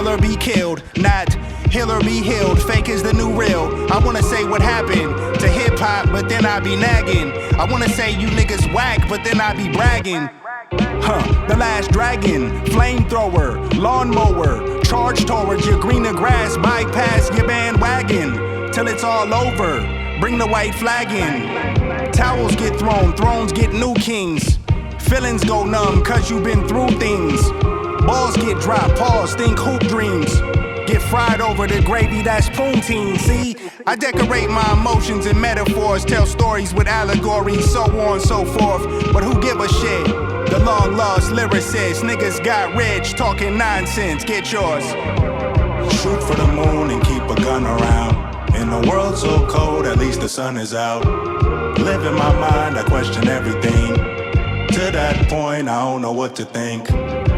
or be killed, not heal or be healed. Fake is the new real. I wanna say what happened to hip-hop, but then I be nagging. I wanna say you niggas whack, but then I be bragging. The last dragon, flamethrower, lawnmower, charge towards your greener grass, bypass your bandwagon, till it's all over, bring the white flag in. Towels get thrown, thrones get new kings. Feelings go numb, cause you been through things. Balls get dropped, paws think hoop dreams. Get fried over the gravy, that's poutine, see? I decorate my emotions and metaphors, tell stories with allegories, so on and so forth. But who give a shit? The long lost lyricist, niggas got rich, talking nonsense, get yours. Shoot for the moon and keep a gun around. In a world so cold, at least the sun is out. Live in my mind, I question everything. To that point, I don't know what to think.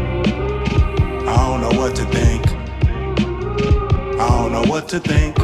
I don't know what to think. I don't know what to think.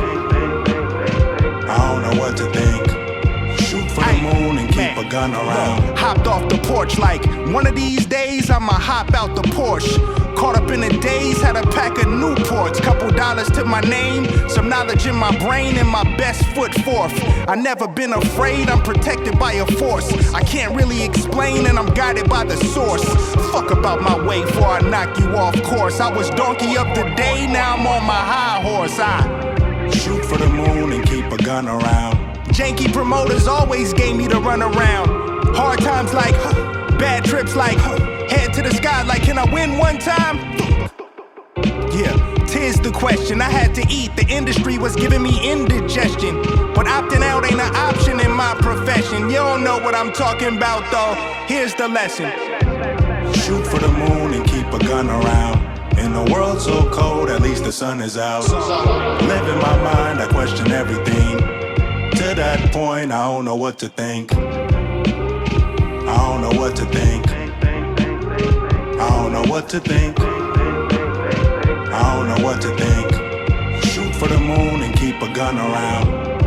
I don't know what to think. Shoot for the moon and keep a gun around. Hopped off the porch like one of these days I'ma hop out the Porsche. Caught up in the days, had a pack of Newports. Couple dollars to my name, some knowledge in my brain, and my best foot forth. I never been afraid, I'm protected by a force I can't really explain, and I'm guided by the source. Fuck about my way before I knock you off course. I was donkey of the day, now I'm on my high horse. I shoot for the moon and keep a gun around. Janky promoters always gave me the run around. Hard times like, bad trips like, head to the sky like, can I win one time? Yeah, tis the question. I had to eat, the industry was giving me indigestion. But opting out ain't an option in my profession. You don't know what I'm talking about though, here's the lesson. Shoot for the moon and keep a gun around. In a world so cold, at least the sun is out. Live in my mind, I question everything. To that point, I don't know what to think. I don't know what to think. I don't know what to think. I don't know what to think. Shoot for the moon and keep a gun around.